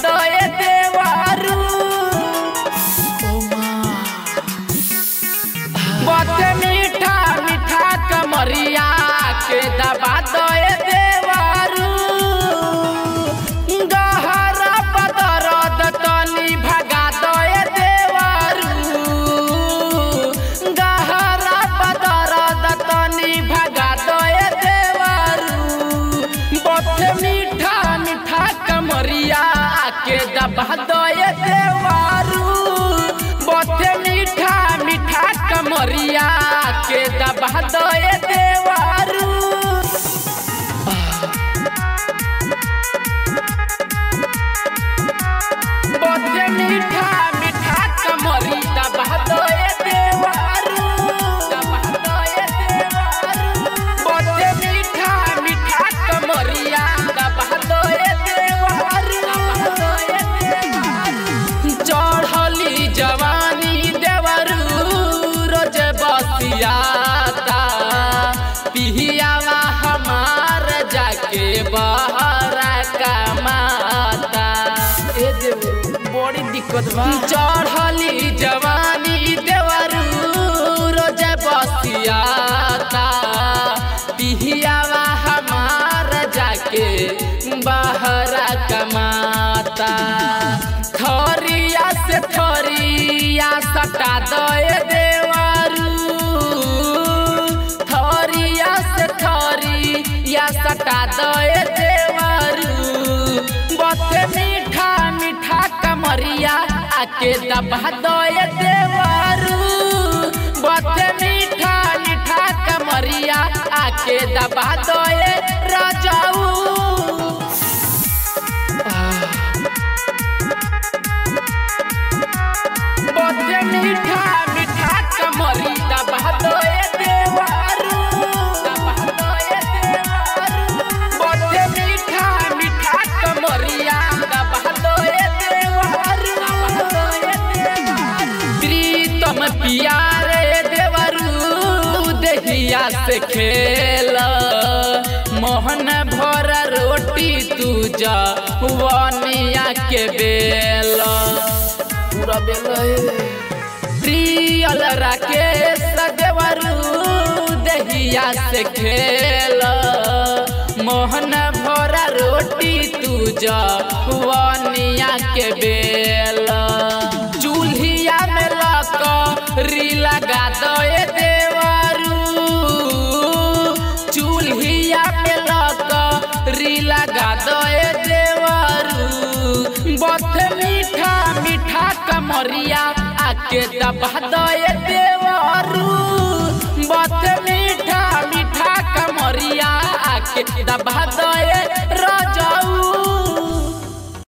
दए देवारू बते मीठा मीठा कमरिया के दबा दए देवारू गहरा बदरद तनी भगा दए देवारू गहरा बदरद तनी भगा दए देवारू बते मीठा मीठा कमरिया के दबा दए देवारू बते मीठा मीठा कमरिया के दबा दए देवारू बते मीठा मीठा कमरी दबा दए देवारू दबा दए देवारू बते मीठा मीठा कमरिया दबा दए देवारू दबा दए देवारू चढ़ली जवानी देवरू रोज बसियाता पिहियावा हमार जाके बहरा कमाता ए देवरू बड़ी दिक्कत बा चढ़ली जवानी देवरू रोज बसियाता पिहियावा हमार जाके बहरा कमाता थरिया से थरिया सटा दए देवारू थरिया से थरिया सटा दए देवारू बते मीठा मीठा कमरिया आके दबा दए देवारू बते मीठा मीठा कमरिया आके दबा दए राजाऊ बते मीठा मीठा कमरी दबा दए देवारू दबा दए देवारू बते मीठा मीठा कमरिया दबा दए देवारू दबा दए देवारू प्रीतम प्यारे देवारू देहिया से खेल मोहन भर रोटी तू जा वनिया के बेल पूरा बेल प्रियल राकेश देवरू दहिया से खेल मोहन भरा रोटी तू जवनिया के बेल चूल्हिया में लकड़ी लगा दए देवरू चूल्हिया में लकड़ी लगा दए देवरू बते मीठा मीठा कमरिया आके दबा दए देवारू बते मीठा मीठा कमरिया आके दबा दए